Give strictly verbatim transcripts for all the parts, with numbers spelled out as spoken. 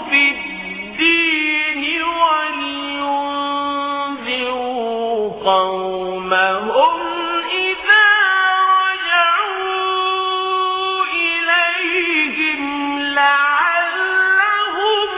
في الدين ولينذروا قومهم إذا رجعوا إليهم لعلهم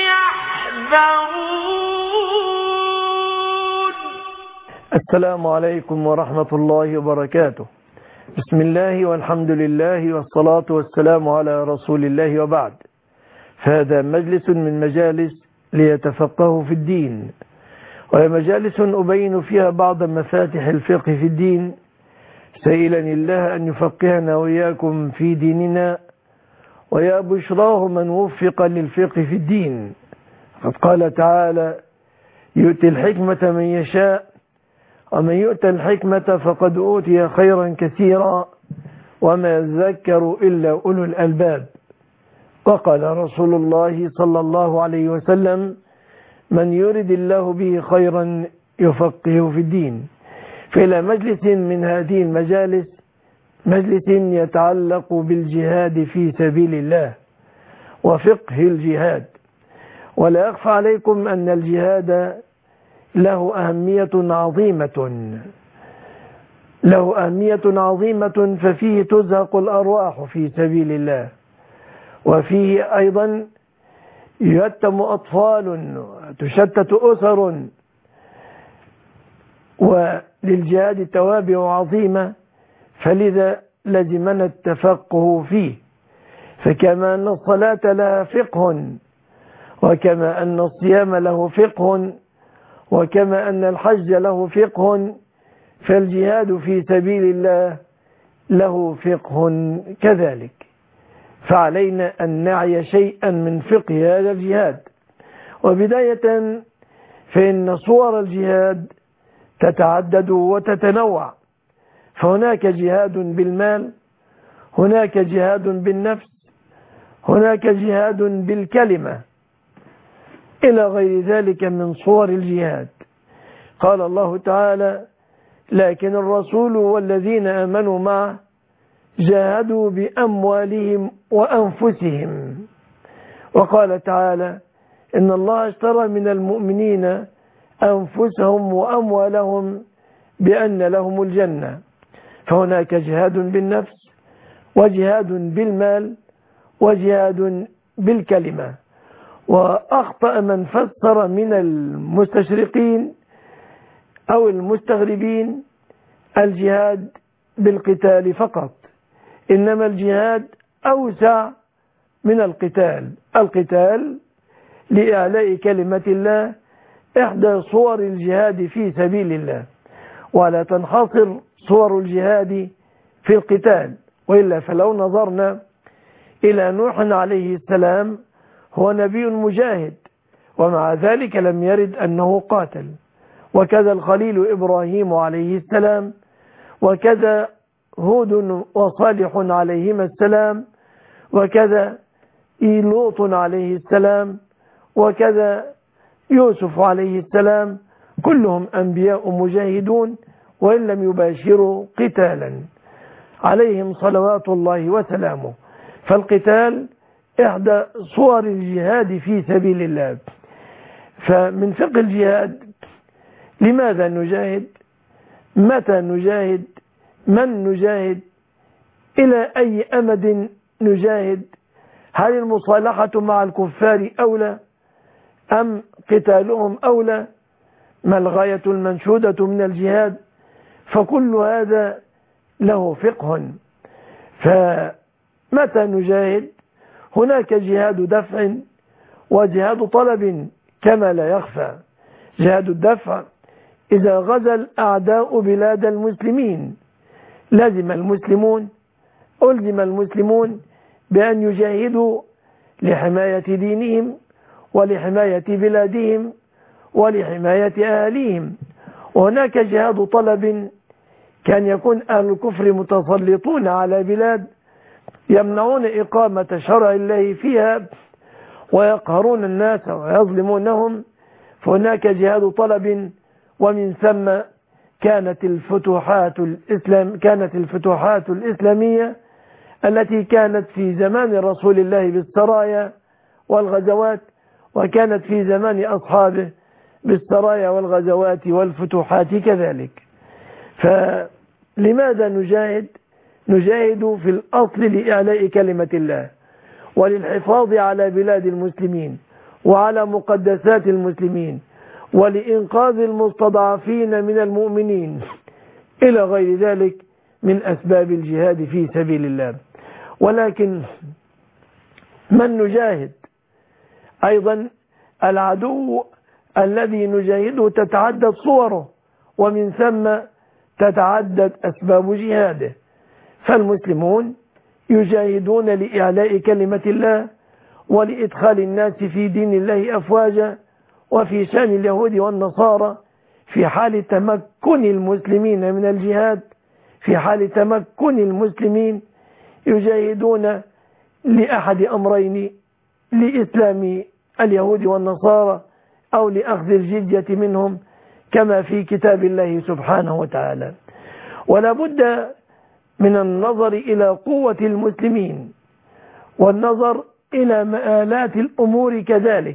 يحذرون. السلام عليكم ورحمة الله وبركاته. بسم الله والحمد لله والصلاة والسلام على رسول الله وبعد. فهذا مجلس من مجالس ليتفقهوا في الدين، وهي مجالس أبين فيها بعض مفاتح الفقه في الدين، سائلا الله أن يفقهنا وإياكم في ديننا، ويا بشراه من وفق للفقه في الدين. قد قال تعالى: يؤتي الحكمة من يشاء ومن يؤتى الحكمة فقد أوتي خيرا كثيرا وما يذكر إلا أولو الألباب. وقال رسول الله صلى الله عليه وسلم: من يرد الله به خيرا يفقهه في الدين. فإلى مجلس من هذه المجالس، مجلس يتعلق بالجهاد في سبيل الله وفقه الجهاد. ولا يخفى عليكم أن الجهاد له أهمية عظيمة له أهمية عظيمة ففيه تزهق الأرواح في سبيل الله، وفيه أيضا يتم أطفال، تشتت أسر، وللجهاد توابع عظيمة، فلذا لزمنا التفقه فيه. فكما أن الصلاة لها فقه، وكما أن الصيام له فقه، وكما أن الحج له فقه، فالجهاد في سبيل الله له فقه كذلك. فعلينا أن نعي شيئا من فقه هذا الجهاد. وبداية فإن صور الجهاد تتعدد وتتنوع، فهناك جهاد بالمال، هناك جهاد بالنفس، هناك جهاد بالكلمة، إلى غير ذلك من صور الجهاد. قال الله تعالى: لكن الرسول والذين آمنوا معه جاهدوا بأموالهم وأنفسهم. وقال تعالى: إن الله اشترى من المؤمنين أنفسهم وأموالهم بأن لهم الجنة. فهناك جهاد بالنفس، وجهاد بالمال، وجهاد بالكلمة. وأخطأ من فسر من المستشرقين أو المستغربين الجهاد بالقتال فقط، إنما الجهاد أوسع من القتال. القتال لإعلاء كلمة الله إحدى صور الجهاد في سبيل الله، ولا تنحصر صور الجهاد في القتال. وإلا فلو نظرنا إلى نوح عليه السلام، هو نبي مجاهد، ومع ذلك لم يرد أنه قاتل. وكذا الخليل إبراهيم عليه السلام، وكذا هود وصالح عليهما السلام، وكذا لوط عليه السلام، وكذا يوسف عليه السلام، كلهم أنبياء مجاهدون وإن لم يباشروا قتالا، عليهم صلوات الله وسلامه. فالقتال إحدى صور الجهاد في سبيل الله. فمن فقه الجهاد: لماذا نجاهد؟ متى نجاهد؟ من نجاهد؟ إلى أي أمد نجاهد؟ هل المصالحة مع الكفار أولى أم قتالهم أولى؟ ما الغاية المنشودة من الجهاد؟ فكل هذا له فقه. فمتى نجاهد؟ هناك جهاد دفع وجهاد طلب كما لا يخفى. جهاد الدفع: إذا غزا الأعداء بلاد المسلمين لازم المسلمون ألزم المسلمون بأن يجاهدوا لحماية دينهم ولحماية بلادهم ولحماية أهاليهم. وهناك جهاد طلب: كان يكون أهل الكفر متسلطون على بلاد يمنعون إقامة شرع الله فيها ويقهرون الناس ويظلمونهم، فهناك جهاد طلب. ومن ثم كانت الفتوحات الإسلام كانت الفتوحات الإسلامية التي كانت في زمان رسول الله بالسرايا والغزوات وكانت في زمان أصحابه بالسرايا والغزوات والفتوحات كذلك. فلماذا نجاهد؟ نجاهد في الأصل لإعلاء كلمة الله وللحفاظ على بلاد المسلمين وعلى مقدسات المسلمين ولإنقاذ المستضعفين من المؤمنين إلى غير ذلك من أسباب الجهاد في سبيل الله. ولكن من نجاهد أيضا العدو الذي نجاهده تتعدد صوره ومن ثم تتعدد أسباب جهاده. فالمسلمون يجاهدون لإعلاء كلمة الله ولإدخال الناس في دين الله أفواجا. وفي شأن اليهود والنصارى في حال تمكن المسلمين من الجهاد، في حال تمكن المسلمين يجاهدون لأحد أمرين: لإسلام اليهود والنصارى أو لأخذ الجزية منهم كما في كتاب الله سبحانه وتعالى. ولا بد من النظر إلى قوة المسلمين والنظر إلى مآلات الأمور كذلك،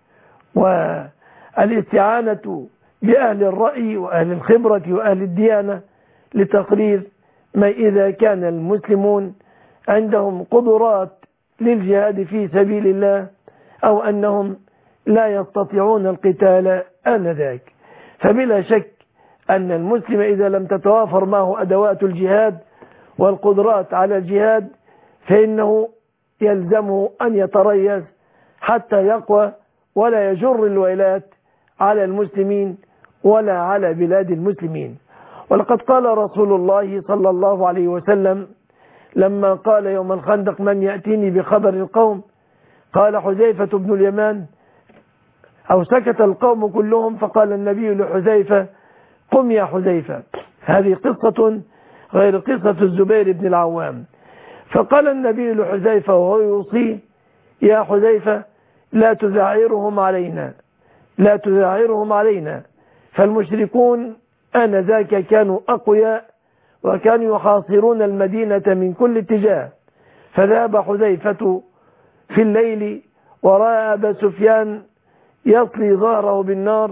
والاستعانة بأهل الرأي وأهل الخبرة وأهل الديانة لتقرير ما إذا كان المسلمون عندهم قدرات للجهاد في سبيل الله أو أنهم لا يستطيعون القتال آنذاك. فبلا شك أن المسلم إذا لم تتوافر معه أدوات الجهاد والقدرات على الجهاد فإنه يلزمه أن يتريث حتى يقوى ولا يجر الويلات على المسلمين ولا على بلاد المسلمين. ولقد قال رسول الله صلى الله عليه وسلم لما قال يوم الخندق: من يأتيني بخبر القوم؟ قال حذيفة بن اليمان، أو سكت القوم كلهم، فقال النبي لحذيفة: قم يا حذيفة. هذه قصة غير قصة الزبير بن العوام. فقال النبي لحذيفة وهو يوصيه: يا حذيفة لا تذعرهم علينا، لا تذعرهم علينا. فالمشركون آنذاك كانوا أقوياء وكانوا يحاصرون المدينة من كل اتجاه. فذهب حذيفة في الليل ورأى أبا سفيان يطلي ظهره بالنار،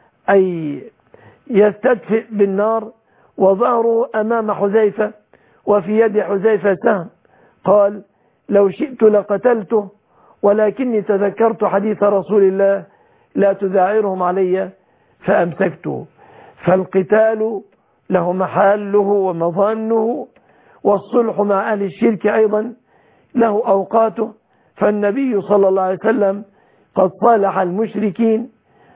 أي يستدفئ بالنار، وظهره أمام حذيفة وفي يد حذيفة سهم. قال: لو شئت لقتلته ولكني تذكرت حديث رسول الله لا تذاعرهم علي فأمسكته. فالقتال له محاله ومظانه، والصلح مع أهل الشرك أيضا له أوقاته. فالنبي صلى الله عليه وسلم قد صالح المشركين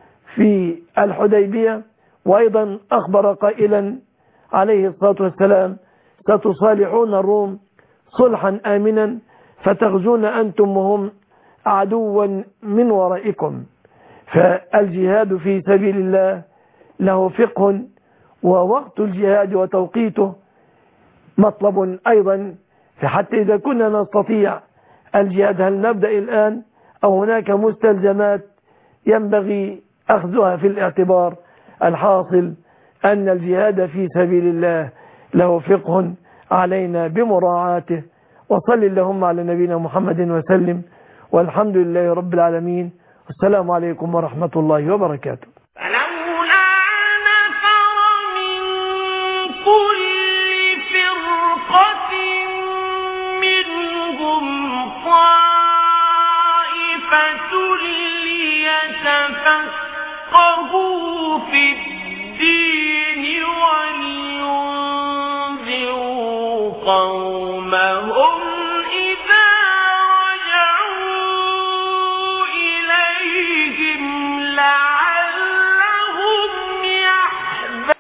في الحديبية، وأيضا أخبر قائلا عليه الصلاة والسلام: ستصالحون الروم صلحا آمنا فتغزون أنتم وهم عدوا من ورائكم. فالجهاد في سبيل الله له فقه، ووقت الجهاد وتوقيته مطلب أيضا. فحتى إذا كنا نستطيع الجهاد هل نبدأ الآن أو هناك مستلزمات ينبغي أخذها في الاعتبار؟ الحاصل أن الجهاد في سبيل الله له فقه علينا بمراعاته. وصل اللهم على نبينا محمد وسلم، والحمد لله رب العالمين، والسلام عليكم ورحمة الله وبركاته. ليتفقهوا في الدين ولينذروا قومهم إذا